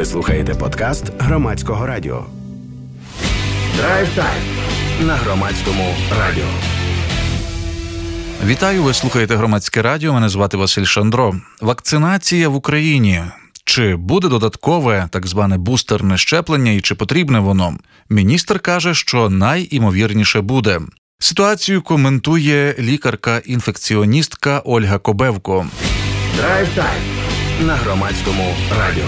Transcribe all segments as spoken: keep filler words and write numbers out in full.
Ви слухаєте подкаст Громадського радіо. Драйв Тайм на Громадському радіо. Вітаю, ви слухаєте Громадське радіо. Мене звати Василь Шандро. Вакцинація в Україні. Чи буде додаткове так зване бустерне щеплення і чи потрібне воно? Міністр каже, що найімовірніше буде. Ситуацію коментує лікарка-інфекціоністка Ольга Кобевко. Драйв Тайм на Громадському радіо.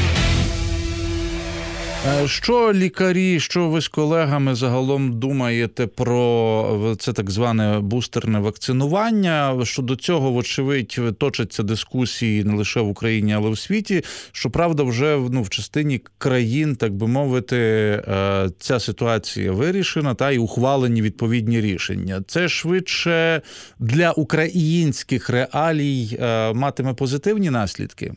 Що лікарі, що ви з колегами загалом думаєте про це так зване бустерне вакцинування? Щодо цього, вочевидь, точаться дискусії не лише в Україні, але й у світі. Щоправда, вже ну, в частині країн, так би мовити, ця ситуація вирішена та й ухвалені відповідні рішення. Це швидше для українських реалій матиме позитивні наслідки?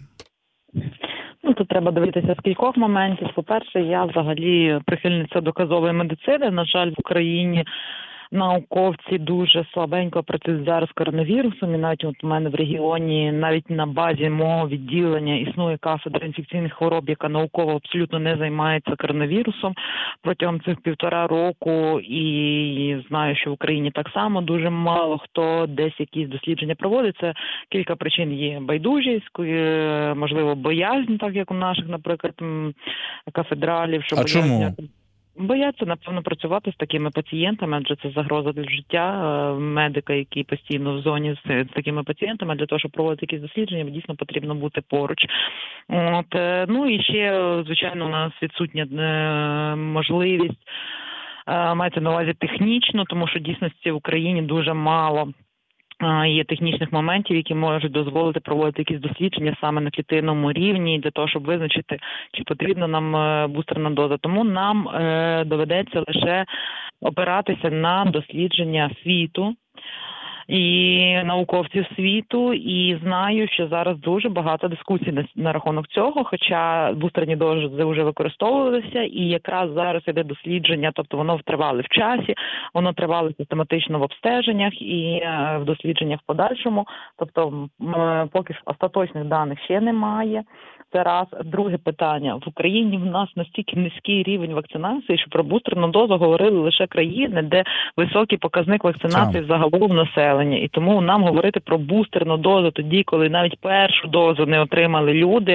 Ну, тут треба дивитися з кількох моментів. По-перше, я взагалі прихильниця доказової медицини. На жаль, в Україні науковці дуже слабенько працюють зараз з коронавірусом. І навіть от у мене в регіоні, навіть на базі мого відділення існує кафедра інфекційних хвороб, яка науково абсолютно не займається коронавірусом протягом цих півтора року. І знаю, що в Україні так само дуже мало хто десь якісь дослідження проводить. Це кілька причин є: байдужість, можливо, боязнь, так як у наших, наприклад, кафедралів. Що а чому? Бояться, напевно, працювати з такими пацієнтами, адже це загроза для життя медика, який постійно в зоні з такими пацієнтами. Для того, щоб проводити якісь дослідження, дійсно потрібно бути поруч. От. Ну і ще, звичайно, у нас відсутня можливість, мається на увазі технічно, тому що дійсності в Україні дуже мало є технічних моментів, які можуть дозволити проводити якісь дослідження саме на клітинному рівні для того, щоб визначити, чи потрібна нам бустерна доза. Тому нам е, доведеться лише опиратися на дослідження світу і науковців світу, і знаю, що зараз дуже багато дискусій на, на рахунок цього, хоча бустерні дози вже використовувалися, і якраз зараз іде дослідження, тобто воно тривало в часі, воно тривало систематично в обстеженнях і е, в дослідженнях в подальшому, тобто е, поки остаточних даних ще немає. Це раз. Друге питання. В Україні в нас настільки низький рівень вакцинації, що про бустерну дозу говорили лише країни, де високий показник вакцинації загалом населення. І тому нам говорити про бустерну дозу тоді, коли навіть першу дозу не отримали люди.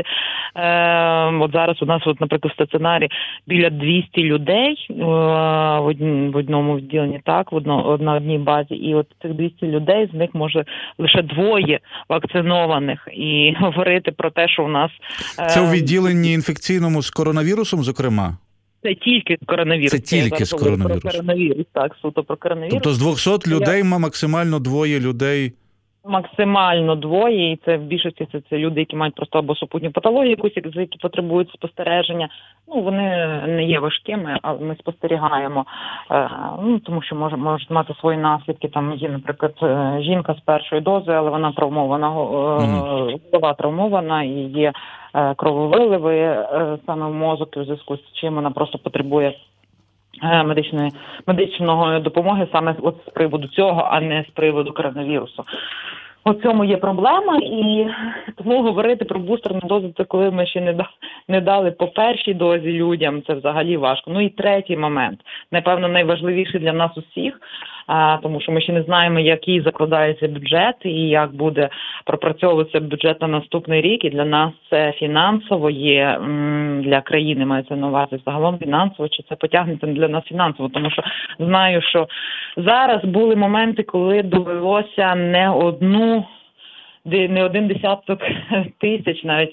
Е, от зараз у нас, от, наприклад, в стаціонарі біля двісті людей е, в, одні, в одному відділенні, так, в одно, на одній базі. І от цих двісті людей, з них може лише двоє вакцинованих. І говорити про те, що у нас... Це у відділенні інфекційному з коронавірусом, зокрема? Це тільки з коронавірусом. Це тільки з коронавірусом. Про коронавірус, так, суто про коронавірус. Тобто з двохсот людей Я... максимально двоє людей? Максимально двоє, і це в більшості це, це люди, які мають просто або супутню патологію якусь, які потребують спостереження. Ну, вони не є важкими, але ми спостерігаємо, е, ну, тому що може, можуть мати свої наслідки. Там є, наприклад, жінка з першої дози, але вона травмована, голова mm-hmm. травмована, і є е, крововиливи е, саме в мозок, у зв'язку з чим вона просто потребує медичної, медичної допомоги саме от з приводу цього, а не з приводу коронавірусу. У цьому є проблема, і тому говорити про бустерну дозу, це коли ми ще не, да, не дали по першій дозі людям, це взагалі важко. Ну і третій момент, напевно, найважливіший для нас усіх, а, тому що ми ще не знаємо, який закладається бюджет і як буде пропрацьовуватися бюджет на наступний рік. І для нас це фінансово є, м, для країни мається на увазі загалом фінансово, чи це потягнеться для нас фінансово, тому що знаю, що зараз були моменти, коли довелося не одну не один десяток тисяч навіть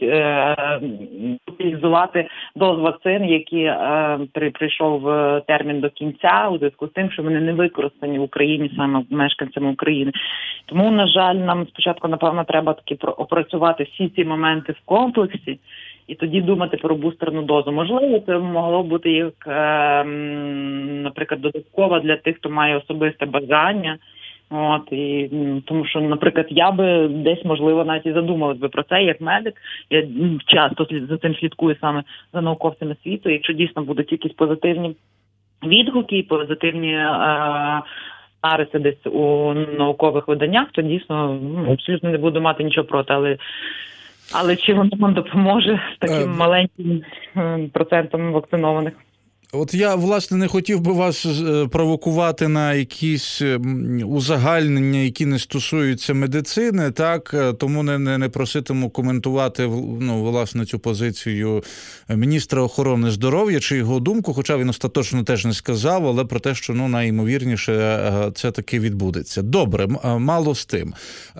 утилізувати е, доз вакцин, які е, при, прийшов термін до кінця у зв'язку з тим, що вони не використані в Україні саме мешканцями України. Тому, на жаль, нам спочатку, напевно, треба таки опрацювати всі ці моменти в комплексі і тоді думати про бустерну дозу. Можливо, це могло бути як, е, наприклад, додаткова для тих, хто має особисте бажання. От, і, тому що, наприклад, я би десь, можливо, навіть і задумалась би про це, як медик. Я часто за цим слідкую саме за науковцями світу. Якщо дійсно будуть якісь позитивні відгуки, позитивні е- нариси десь у наукових виданнях, то дійсно ну, абсолютно не буду мати нічого проти. Але Але чи воно нам допоможе з таким маленьким процентом вакцинованих? От я, власне, не хотів би вас провокувати на якісь узагальнення, які не стосуються медицини, так, тому не, не, не проситиму коментувати, ну, власне, цю позицію міністра охорони здоров'я чи його думку, хоча він остаточно теж не сказав, але про те, що, ну, найімовірніше це таки відбудеться. Добре, мало з тим.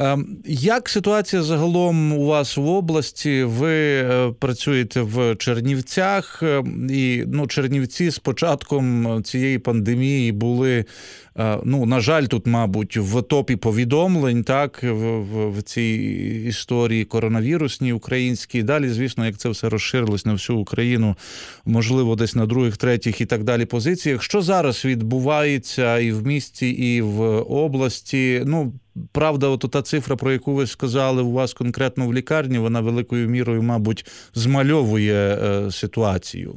Як ситуація загалом у вас в області? Ви працюєте в Чернівцях, і, ну, Чернівці з початком цієї пандемії були, ну, на жаль, тут, мабуть, в топі повідомлень, так, в, в, в цій історії коронавірусній українській. Далі, звісно, як це все розширилось на всю Україну, можливо, десь на других, третіх і так далі позиціях. Що зараз відбувається і в місті, і в області? Ну, правда, от та цифра, про яку ви сказали у вас конкретно в лікарні, вона великою мірою, мабуть, змальовує е, ситуацію.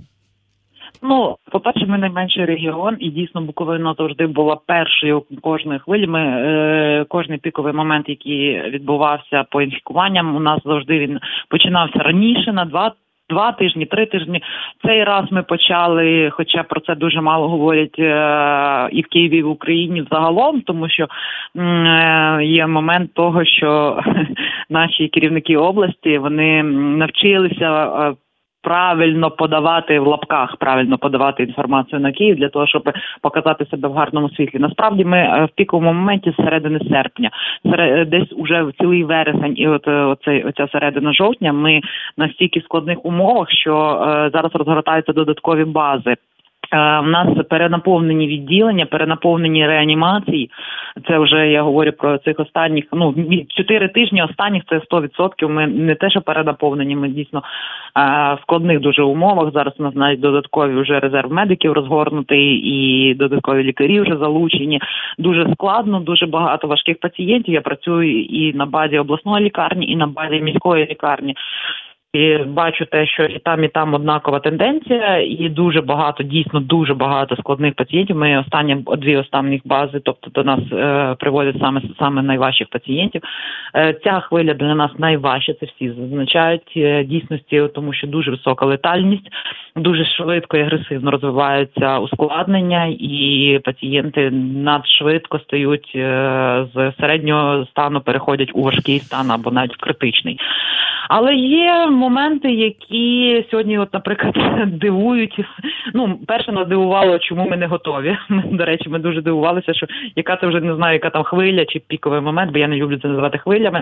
Ну, по-перше, ми найменший регіон, і дійсно Буковина завжди була першою кожної хвилі. Ми, е, кожний піковий момент, який відбувався по інфікуванням, у нас завжди він починався раніше, на два Два тижні, три тижні. Цей раз ми почали, хоча про це дуже мало говорять е, і в Києві, і в Україні загалом, тому що е, є момент того, що наші керівники області, вони навчилися е, правильно подавати, в лапках, правильно подавати інформацію на Київ для того, щоб показати себе в гарному світлі. Насправді ми в піковому моменті з середини серпня, десь уже в цілий вересень і от оцей, оця середина жовтня, ми на стільки складних умовах, що е, зараз розгортаються додаткові бази. У нас перенаповнені відділення, перенаповнені реанімації. Це вже я говорю про цих останніх, ну, чотири тижні останніх, це сто відсотків. Ми не те, що перенаповнені, ми дійсно в складних дуже умовах. Зараз у нас навіть додаткові вже резерв медиків розгорнутий і додаткові лікарі вже залучені. Дуже складно, дуже багато важких пацієнтів. Я працюю і на базі обласної лікарні, і на базі міської лікарні. І бачу те, що і там, і там однакова тенденція, і дуже багато, дійсно дуже багато складних пацієнтів. Ми останні, дві останніх бази, тобто до нас е, приводять саме, саме найважчих пацієнтів. Е, ця хвиля для нас найважча, це всі зазначають е, дійсності, тому що дуже висока летальність, дуже швидко і агресивно розвиваються ускладнення, і пацієнти надшвидко стають е, з середнього стану, переходять у важкий стан або навіть в критичний. Але є моменти, які сьогодні, от, наприклад, дивують. Ну, перше нас дивувало, чому ми не готові. Ми, до речі, ми дуже дивувалися, що яка це вже, не знаю, яка там хвиля чи піковий момент, бо я не люблю це називати хвилями.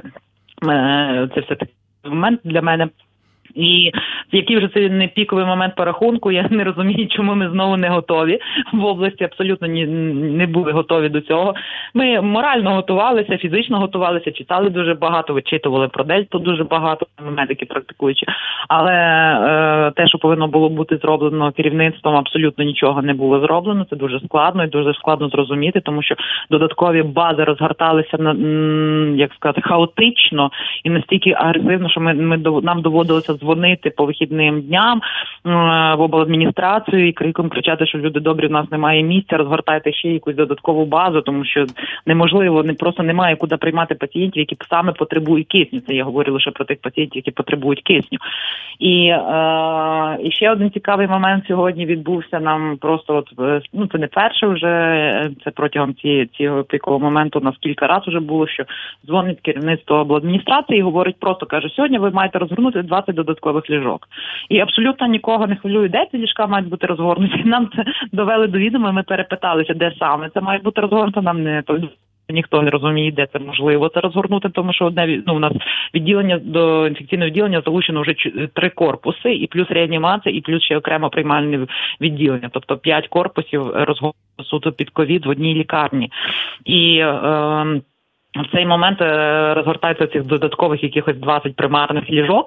Це все такий момент для мене. І який вже це не піковий момент по рахунку, я не розумію, чому ми знову не готові. В області абсолютно ні, не були готові до цього. Ми морально готувалися, фізично готувалися, читали дуже багато, вичитували про дельту дуже багато, медики практикуючи. Але е, те, що повинно було бути зроблено керівництвом, абсолютно нічого не було зроблено. Це дуже складно і дуже складно зрозуміти, тому що додаткові бази розгорталися, на, як сказати, хаотично і настільки агресивно, що ми, ми нам доводилося дзвонити по вихідним дням в обладміністрацію і криком кричати, що люди добрі, в нас немає місця, розгортайте ще якусь додаткову базу, тому що неможливо, не просто немає куди приймати пацієнтів, які саме потребують кисню. Це я говорю лише про тих пацієнтів, які потребують кисню. І, е, і ще один цікавий момент сьогодні відбувся нам просто, от, ну це не перше вже, це протягом ці, цього пікового моменту у нас кілька разів вже було, що дзвонить керівництво обладміністрації і говорить просто, каже, сьогодні ви маєте розгорнути двадцять додаткових ліжок. І абсолютно нікого не хвилює, де ці ліжка мають бути розгорнуті. Нам це довели до відома, ми перепиталися, де саме це має бути розгорнуто, нам не ніхто не розуміє, де це можливо це розгорнути, тому що одне, ну, у нас відділення до інфекційного відділення залучено вже три корпуси, і плюс реанімація, і плюс ще окремо приймальне відділення. Тобто п'ять корпусів розгорнуто суто під ковід в одній лікарні. І е, в цей момент розгортаються цих додаткових якихось двадцять примарних ліжок,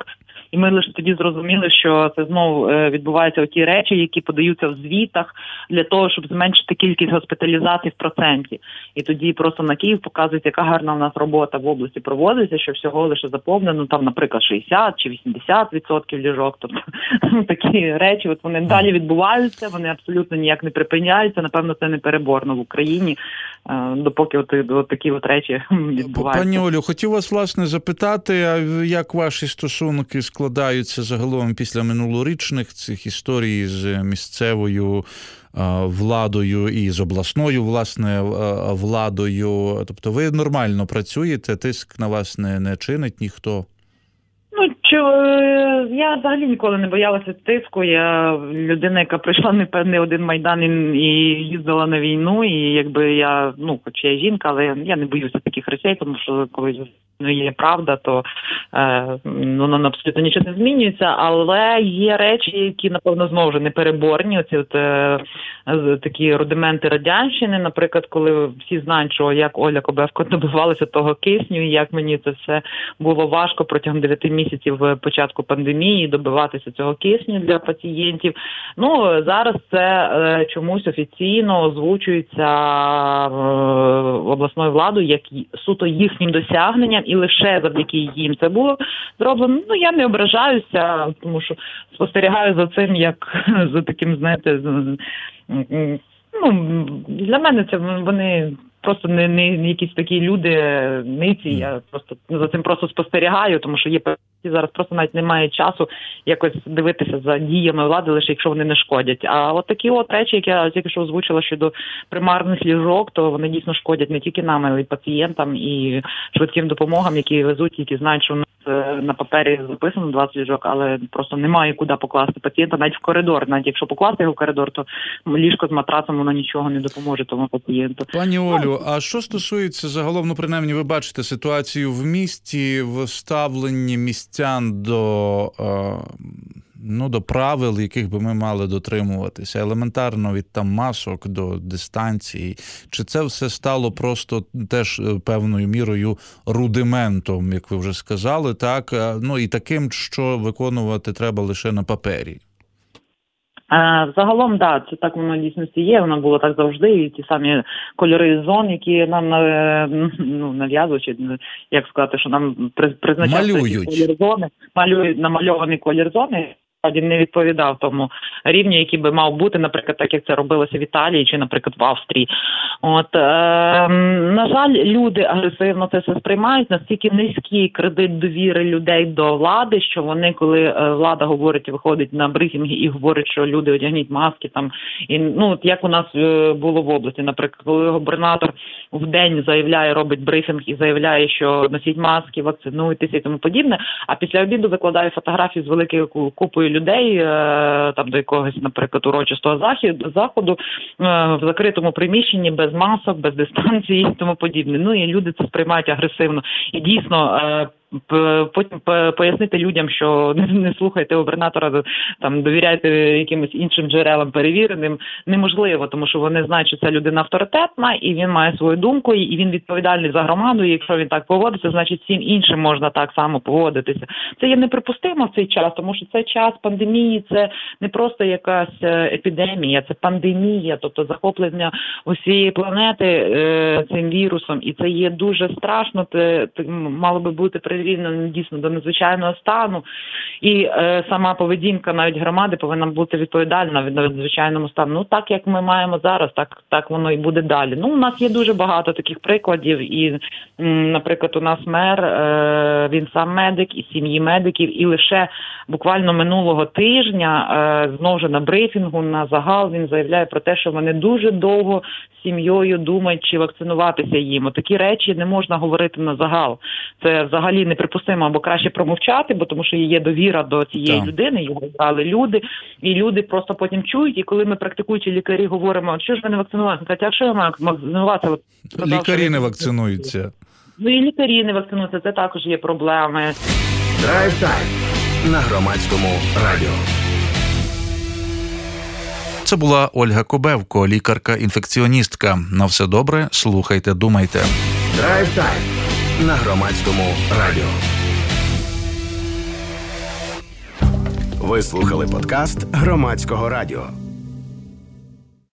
І ми лише тоді зрозуміли, що це знову відбуваються ті речі, які подаються в звітах для того, щоб зменшити кількість госпіталізацій в проценті. І тоді просто на Київ показується, яка гарна у нас робота в області проводиться, що всього лише заповнено, там, наприклад, шістдесят чи вісімдесят відсотків ліжок. Тобто такі речі, от вони далі відбуваються, вони абсолютно ніяк не припиняються. Напевно, це не переборно в Україні, допоки от, от такі от речі відбуваються. Пані Олю, хотів вас, власне, запитати, як ваші стосунки складаються загалом після минулорічних цих історій з місцевою владою і з обласною, власне, владою? Тобто ви нормально працюєте, тиск на вас не, не чинить ніхто? Ну, що, я взагалі ніколи не боялася тиску. Я людина, яка пройшла не певний один Майдан і їздила на війну, і якби я, ну, хоч я жінка, але я не боюся таких речей, тому що коли ну, є правда, то е, ну, абсолютно нічого не змінюється, але є речі, які, напевно, знову ж непереборні, оці от е, такі рудименти радянщини, наприклад, коли всі знають, що як Оля Кобевко добивалася того кисню, і як мені це все було важко протягом дев'яти місяців початку пандемії добиватися цього кисню для пацієнтів. Ну, зараз це е, чомусь офіційно озвучується е, обласною владою як суто їхнім досягненням, і лише завдяки їм це було зроблено. Ну, я не ображаюся, тому що спостерігаю за цим, як за таким, знаєте, ну, для мене це вони просто не, не якісь такі люди, ниці, я просто за цим просто спостерігаю, тому що є зараз просто навіть немає часу якось дивитися за діями влади, лише якщо вони не шкодять. А от такі от речі, які я тільки що озвучила щодо примарних ліжок, то вони дійсно шкодять не тільки нам, але й пацієнтам, і швидким допомогам, які везуть, які знають, що у нас на папері записано двадцять ліжок, але просто немає куди покласти пацієнта навіть в коридор. Навіть якщо покласти його в коридор, то ліжко з матрацом, воно нічого не допоможе тому пацієнту. Пані Олю, а що стосується загалом, ну, принаймні, ви бачите ситуацію в місті, в ставленні містян до, е, ну, до правил, яких би ми мали дотримуватися, елементарно від там масок до дистанції, чи це все стало просто теж певною мірою рудиментом, як ви вже сказали, так, ну, і таким, що виконувати треба лише на папері? Загалом, так, да, це так воно в дійсності є, воно було так завжди, і ті самі кольори зон, які нам ну, нав'язують, як сказати, що нам призначають колір зони, малюють намальований колір зони, не відповідав тому рівню, який би мав бути, наприклад, так, як це робилося в Італії чи, наприклад, в Австрії. От, е, на жаль, люди агресивно це все сприймають, настільки низький кредит довіри людей до влади, що вони, коли влада говорить, виходить на брифінги і говорить, що люди одягніть маски, там, і, ну, от як у нас було в області, наприклад, коли губернатор в день заявляє, робить брифінг і заявляє, що носіть маски, вакцинуйтеся і тому подібне, а після обіду викладає фотографії з великою купою людей, там до якогось, наприклад, урочистого заходу, в закритому приміщенні, без масок, без дистанції і тому подібне. Ну і люди це сприймають агресивно. І дійсно, потім пояснити людям, що не слухайте губернатора, там довіряйте якимось іншим джерелам перевіреним, неможливо, тому що вони знають, що ця людина авторитетна, і він має свою думку, і він відповідальний за громаду, і якщо він так поводиться, значить всім іншим можна так само поводитися. Це є неприпустимо в цей час, тому що цей час пандемії, це не просто якась епідемія, це пандемія, тобто захоплення усієї планети е, цим вірусом, і це є дуже страшно, це, це мало би бути при рівно дійсно до надзвичайного стану, і е, сама поведінка навіть громади повинна бути відповідальна від надзвичайному стану. Ну, так, як ми маємо зараз, так, так воно і буде далі. Ну, у нас є дуже багато таких прикладів, і, м, наприклад, у нас мер, е, він сам медик, і сім'ї медиків, і лише буквально минулого тижня, е, знову ж на брифінгу, на загал, він заявляє про те, що вони дуже довго з сім'єю думають, чи вакцинуватися їм. Такі речі не можна говорити на загал. Це взагалі неприпустимо, або краще промовчати, бо тому що є довіра до цієї так. людини, його брали люди, і люди просто потім чують, і коли ми, практикуючі лікарі, говоримо, що ж ви не вакцинувалися? Кажуть, а що я маю вакцинуватися? Лікарі не вакцинуються. Ну і лікарі не вакцинуються, це також є проблеми. Драйв Тайм на Громадському радіо. Це була Ольга Кобевко, лікарка-інфекціоністка. На все добре, слухайте, думайте. Драйв Тайм на Громадському радіо. Ви слухали подкаст Громадського радіо.